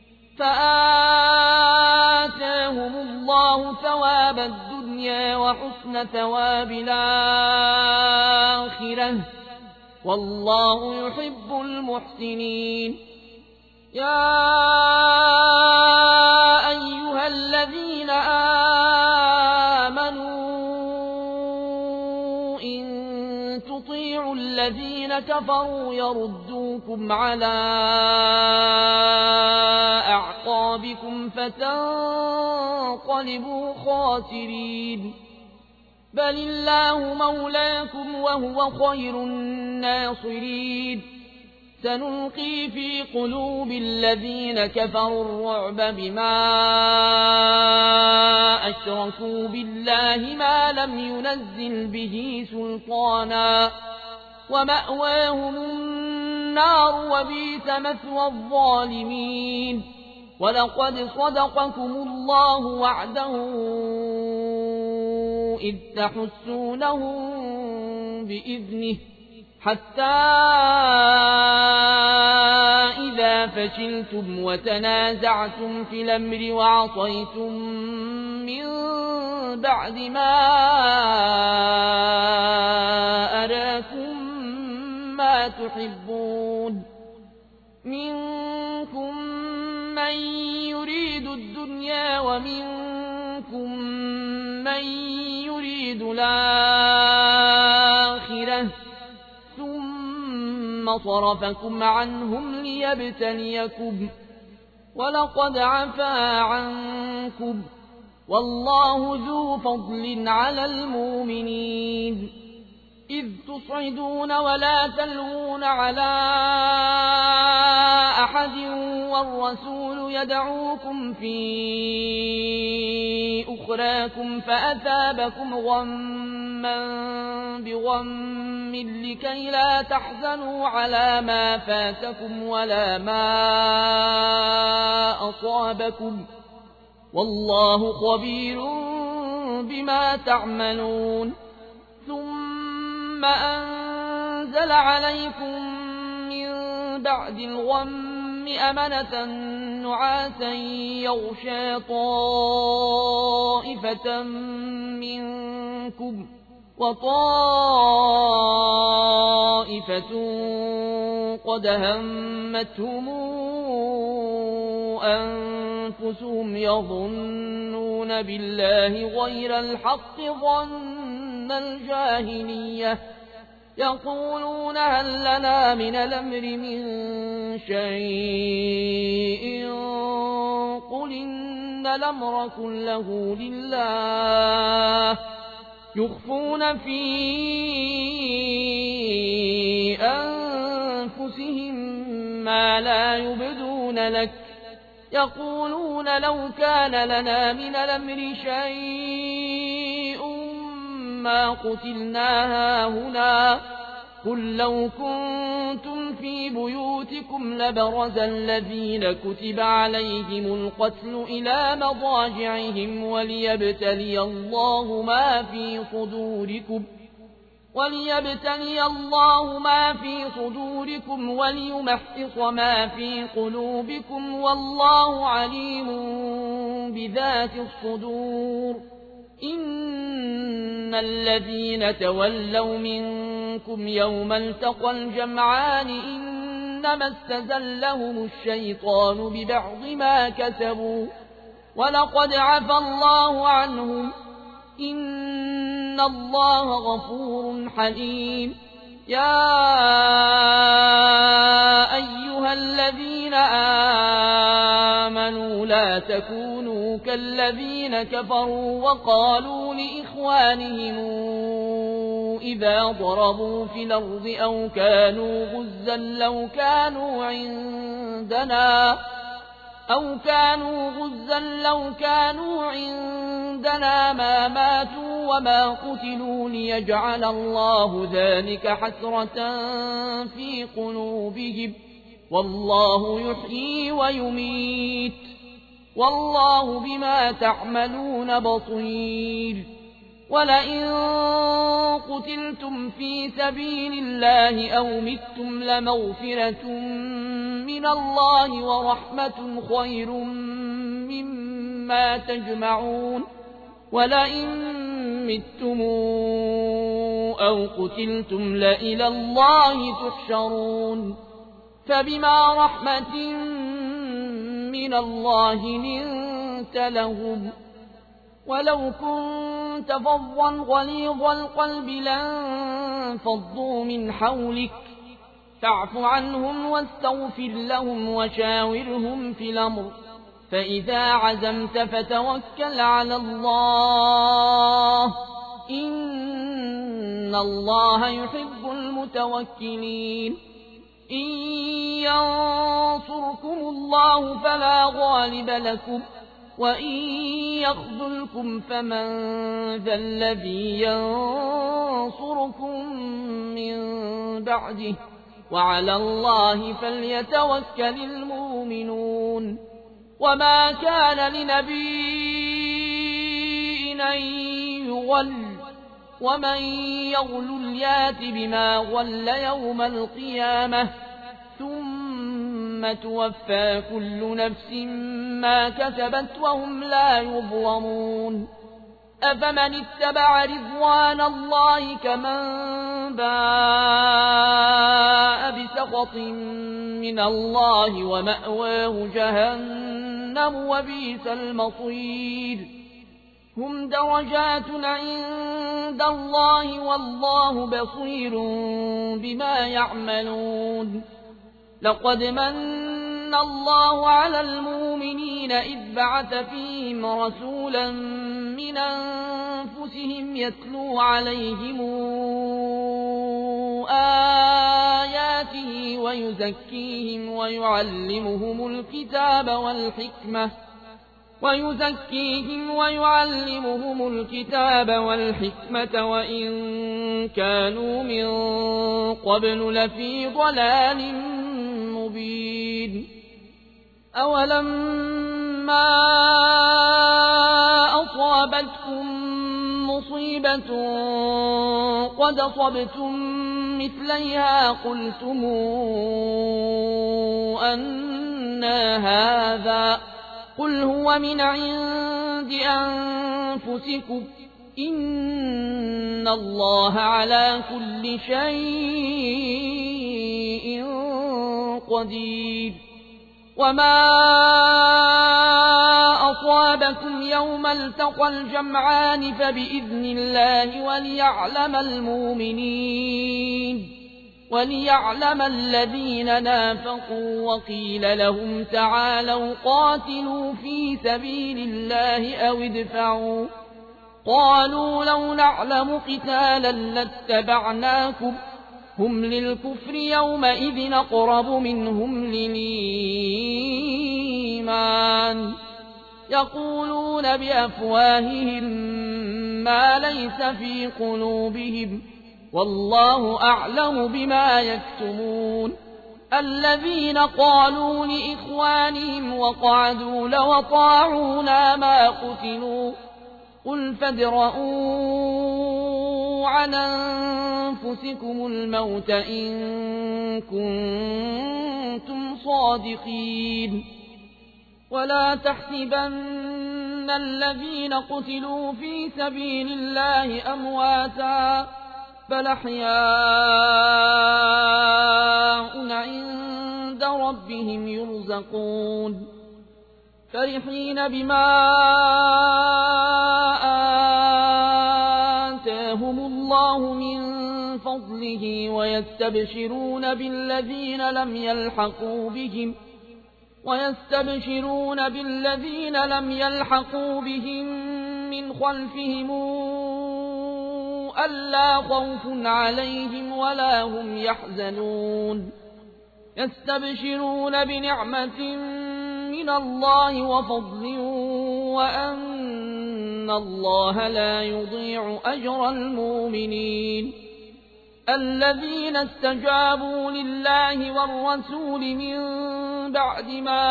فآتاهم الله ثواب الدنيا وحسن ثواب الآخرة والله يحب المحسنين يا أيها الذين آمنوا إن تطيعوا الذين كفروا يردوكم على أعقابكم فتنقلبوا خاسرين بل الله مولاكم وهو خير الناصرين سنلقي في قلوب الذين كفروا الرعب بما أشركوا بالله ما لم ينزل به سلطانا ومأواهم النار وبئس مثوى الظالمين ولقد صدقكم الله وعده إذ تحسونهم بإذنه حتى إذا فشلتم وتنازعتم في الأمر وعصيتم من بعد ما أراكم ما تحبون منكم من يريد الدنيا ومنكم من يريد الآخرة ثم صرفكم عنهم ليبتليكم ولقد عفا عنكم والله ذو فضل على المؤمنين إذ تصعدون ولا تلوون على أحد والرسول يدعوكم في أخراكم فأثابكم غما بغم لكي لا تحزنوا على ما فاتكم ولا ما أصابكم والله خبير بما تعملون ثم أنزل عليكم من بعد الغم أمنة نعاسا يغشى طائفة منكم وطائفة قد همتهم أنفسهم يظنون بالله غير الحق ظن الجاهلية يقولون هل لنا من الأمر من شيء قل إن الأمر كله لله يخفون في أنفسهم ما لا يبدون لك يقولون لو كان لنا من الأمر شيء ما قتلنا هاهنا قل لو كنتم في بيوتكم لبرز الذين كتب عليهم القتل إلى مضاجعهم وليبتلي الله ما في صدوركم وليبتلي الله ما في صدوركم وليمحص ما في قلوبكم والله عليم بذات الصدور إن الذين تولوا منكم يوم التقى الجمعان إنما استزلهم الشيطان ببعض ما كسبوا ولقد عفى الله عنهم إن الله غفور حليم يا أيها الذين آمنوا لا تكونوا كالذين كفروا وقالوا لإخوانهم إذا ضربوا في الأرض أو كانوا غزا لو كانوا عندنا أو كانوا غزا لو كانوا عندنا ما ماتوا وما قتلوا ليجعل الله ذلك حسرة في قلوبهم والله يحيي ويميت والله بما تعملون بصير ولئن قتلتم في سبيل الله أو متم لمغفرة من الله ورحمة خير مما تجمعون ولئن متم أو قتلتم لإلى الله تحشرون فبما رحمة من الله لنت لهم ولو كنت فظا غليظ القلب لانفضوا من حولك فاعف عنهم واستغفر لهم وشاورهم في الأمر فإذا عزمت فتوكل على الله إن الله يحب المتوكلين إن ينصركم الله فلا غالب لكم وإن يخذلكم فمن ذا الذي ينصركم من بعده وعلى الله فليتوكل المؤمنون وما كان لنبي أن يغل ومن يغل يات بما غل يوم القيامة ثم توفى كل نفس ما كسبت وهم لا يظلمون أفمن اتبع رضوان الله كمن باء بسخط من الله ومأواه جهنم وبئس المصير هم درجات عند الله والله بصير بما يعملون لقد من الله على المؤمنين إذ بعث فيهم رسولا من أنفسهم يتلو عليهم آياته ويزكيهم ويعلمهم الكتاب والحكمة ويزكيهم ويعلمهم الكتاب والحكمة وإن كانوا من قبل لفي ضلال مبين. أولما أصابتكم مصيبة قد أصبتم مثليها قلتم أنى هذا قل هو من عند أنفسكم إن الله على كل شيء قدير. وما أصابكم يوم التقى الجمعان فبإذن الله وليعلم المؤمنين وليعلم الذين نافقوا. وقيل لهم تعالوا قاتلوا في سبيل الله أو ادفعوا قالوا لو نعلم قتالا لاتبعناكم هم للكفر يومئذ أقرب منهم للإيمان يقولون بأفواههم ما ليس في قلوبهم والله أعلم بما يكتمون. الذين قالوا لإخوانهم وقعدوا لو أطاعونا ما قتلوا قل فادرءوا عن أنفسكم الموت إن كنتم صادقين. ولا تحسبن الذين قتلوا في سبيل الله أمواتا بل أحياء عند ربهم يرزقون فرحين بما آتاهم الله من فضله ويستبشرون بالذين لم يلحقوا بهم ويستبشرون بالذين لم يلحقوا بهم من خلفهم ألا خوف عليهم ولا هم يحزنون يستبشرون بنعمة من الله وفضل وأن الله لا يضيع أجر المؤمنين. الذين استجابوا لله والرسول من بعد ما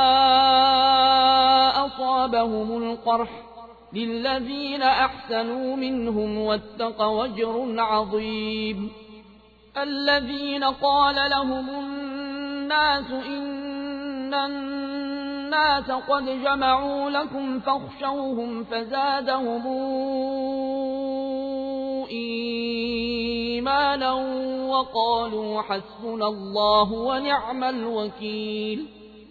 أصابهم القرح للذين أحسنوا منهم واتقوا أجر عظيم. الذين قال لهم الناس إن الناس قد جمعوا لكم فاخشوهم فزادهم إيمانا وقالوا حسبنا الله ونعم الوكيل.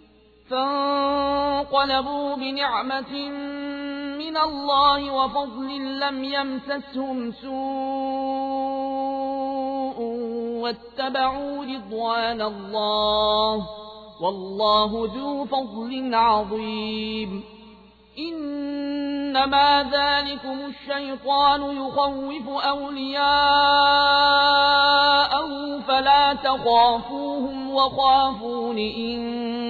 فانقلبوا بنعمة من الله وفضل لم يمسسهم سوء واتبعوا رضوان الله والله ذو فضل عظيم. إنما ذلكم الشيطان يخوف أولياءه فلا تخافوهم وخافون إن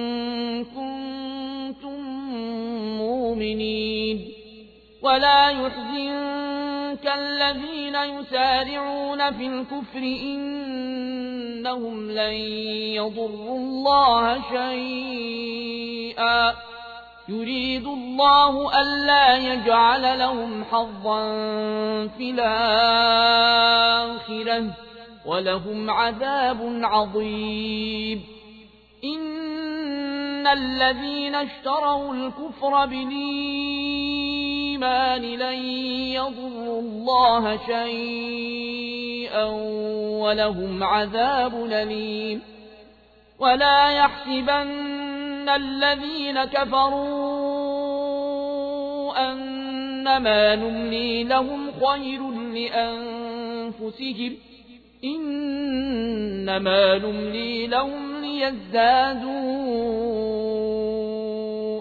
كنتم مؤمنين. ولا يحزنك الذين يسارعون في الكفر إنهم لن يضروا الله شيئا يريد الله ألا يجعل لهم حظا في الآخرة ولهم عذاب عظيم. إن الذين اشتروا الكفر بالإيمان لن يضروا الله شيئا ولهم عذاب أليم. ولا يحسبن الذين كفروا أنما نملي لهم خير لأنفسهم إنما نملي لهم ليزدادوا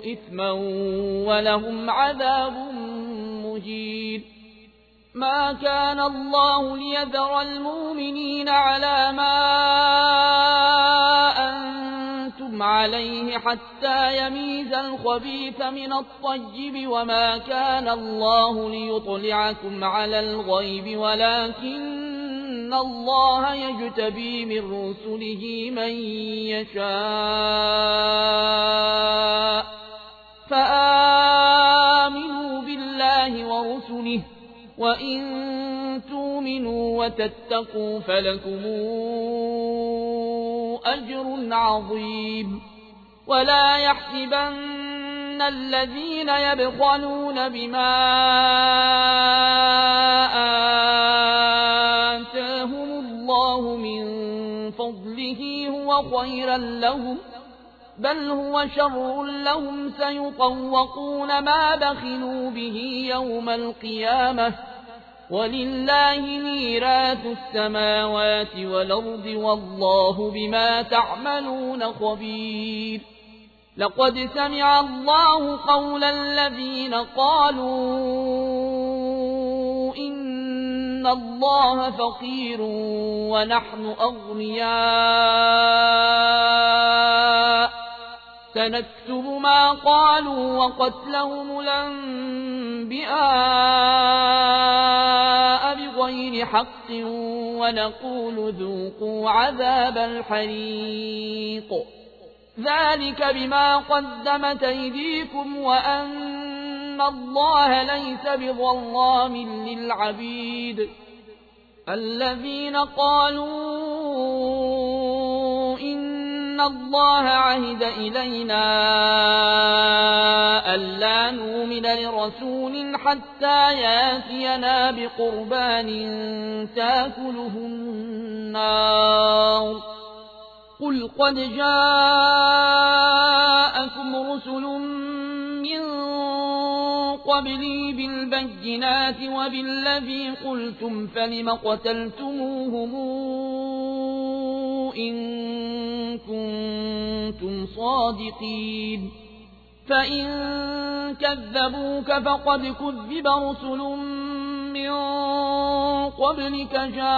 إثما ولهم عذاب مهين. ما كان الله ليذر المؤمنين على ما أنتم عليه حتى يميز الخبيث من الطيب، وما كان الله ليطلعكم على الغيب ولكن الله يجتبي من رسله من يشاء، فآمنوا بالله ورسله، وإن تؤمنوا وتتقوا فلكم أجر عظيم. ولا يحسبن الذين يبخلون بما آتاهم الله من فضله هو خيرا لهم، بل هو شر لهم، سيطوقون ما بخلوا به يوم القيامة، ولله ميراث السماوات والأرض والله بما تعملون خبير. لقد سمع الله قول الذين قالوا إن الله فقير ونحن أغنياء، سنكتب ما قالوا وقتلهم الأنبياء بغير حق ونقول ذوقوا عذاب الحريق، ذلك بما قدمت أيديكم وأن الله ليس بظلام للعبيد. الذين قالوا إن الله عهد إلينا ألا نؤمن لرسول حتى يأتينا بقربان تأكله النار، قل قد جاءكم رسل من قبلي بالبينات وبالذي قلتم فلم قتلتموهم إن كنتم صادقين، فإن كذبوك فقد كذب رسل من قبلك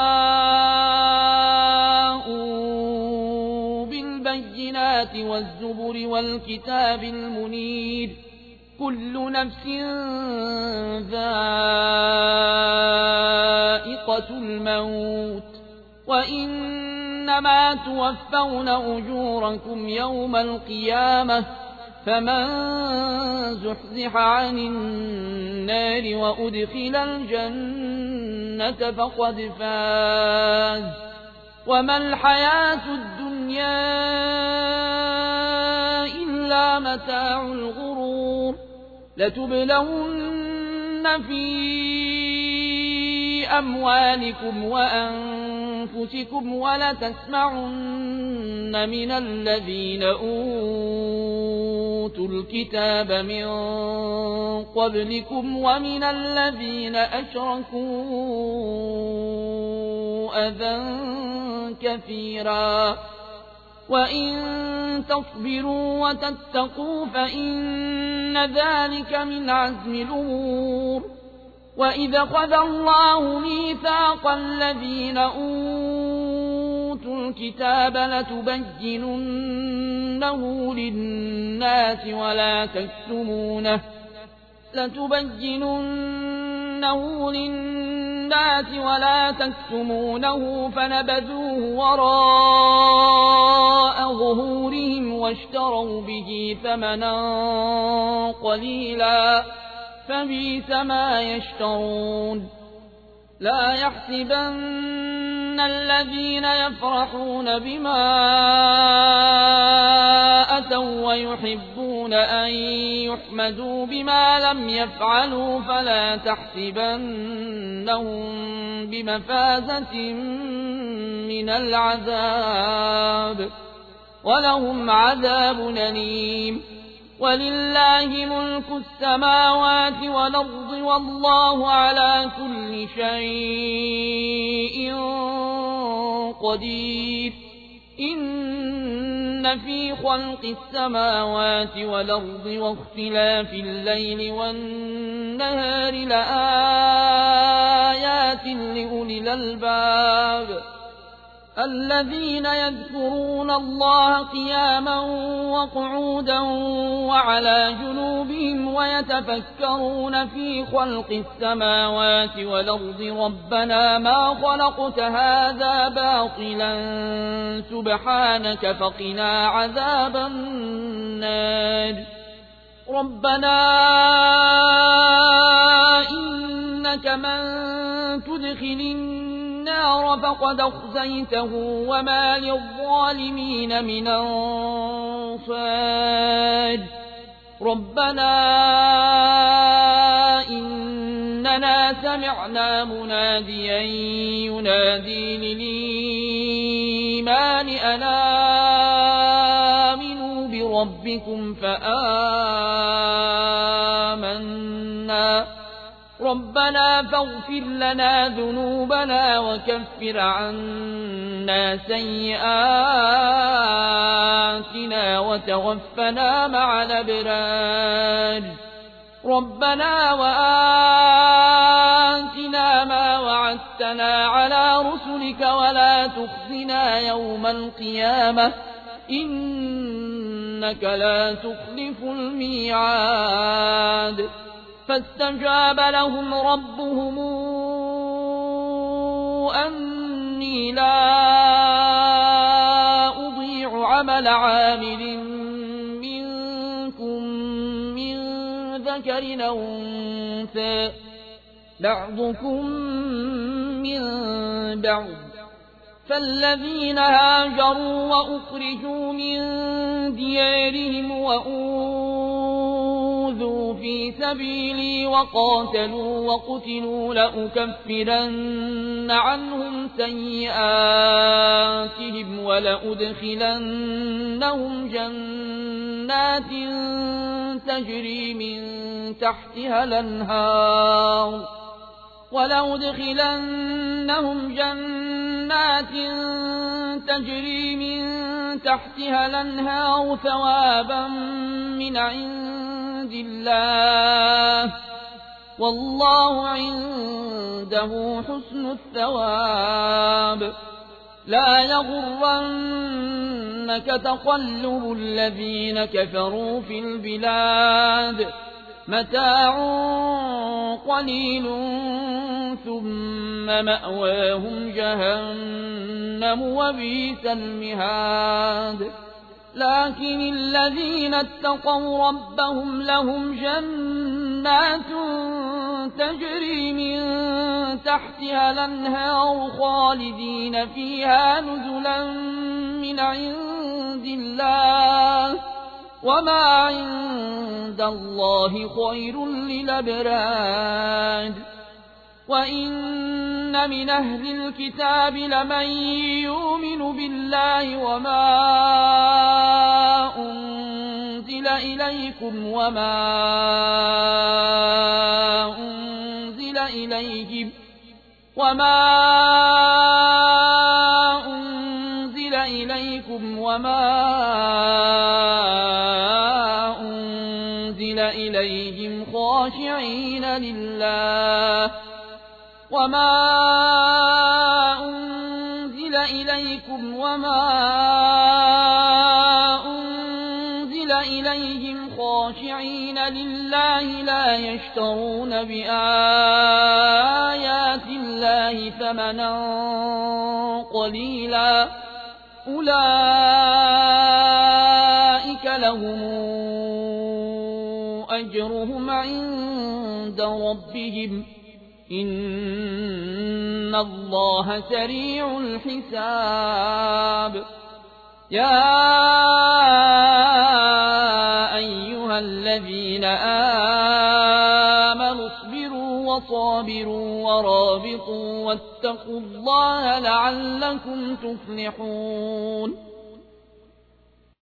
جاءوا بالبينات والزبر والكتاب المنير، كل نفس ذائقة الموت، وإنما توفون أجوركم يوم القيامة، فمن زحزح عن النار وأدخل الجنة فقد فاز، وما الحياة الدنيا إلا متاع الغرور. لتبلون في أموالكم وأنفسكم ولتسمعن من الذين أوتوا الكتاب من قبلكم ومن الذين أشركوا أذى كثيرا، وإن تصبروا وتتقوا فإن ذلك من عزم الأمور. وإذا خذ الله ميثاق الذين أوتوا الكتاب لتبيننه للناس ولا تكتمونه لتبيننه للناس ولا تكتمونه فنبذوه وراء ظهورهم واشتروا به ثمنا قليلا فبئس ما يشترون. لا يحسبن الذين يفرحون بما أتوا ويحبون أن يحمدوا بما لم يفعلوا فلا تحسبنهم بمفازة من العذاب، ولهم عذاب أليم. ولله ملك السماوات والأرض والله على كل شيء قدير. إن إن في خلق السماوات والأرض واختلاف الليل والنهار لآيات لأولي الألباب الذين يذكرون الله قياما وقعودا وعلى جنوبهم ويتفكرون في خلق السماوات والأرض ربنا ما خلقت هذا باطلا سبحانك فقنا عذاب النار ربنا إنك من تدخل النار فقد أخزيته وما للظالمين من أنصار ربنا إننا سمعنا مناديا ينادي للإيمان أن آمنوا بربكم فآمنا ربنا فاغفر لنا ذنوبنا وكفر عنا سيئاتنا وتوفنا مع الأبرار ربنا وآتنا ما وعدتنا على رسلك ولا تخزنا يوم القيامة إنك لا تخلف الميعاد فاستجاب لهم ربهم أني لا أضيع عمل عامل منكم من ذكر أو أنثى بعضكم من بعض فالذين هاجروا وأخرجوا من ديارهم وأوذوا في سبيلي وقاتلوا وقتلوا لأكفرن عنهم سيئاتهم ولأدخلنهم جنات تجري من تحتها الأنهار ولأدخلنهم جنات تجري من تحتها الأنهار ثوابا من عند الله والله عنده حسن الثواب لا يغرنك تقلب الذين كفروا في البلاد متاع قليل ثم مأواهم جهنم وبئس المهاد لكن الذين اتقوا ربهم لهم جنات تجري من تحتها الأنهار خالدين فيها نزلا من عند الله وما عند الله خير للأبرار وإن من أهل الكتاب لمن يؤمن بالله وما أنزل إليكم وما أنزل إليهم وما أنزل إليكم وما أنزل إليهم خاشعين لله وما أنزل إليكم وما أنزل إليهم خاشعين لله لا يشترون بآيات الله ثمنا قليلا أولئك لهم أجرهم عند ربهم إن الله سريع الحساب يا أيها الذين آمنوا اصبروا وصابروا ورابطوا واتقوا الله لعلكم تفلحون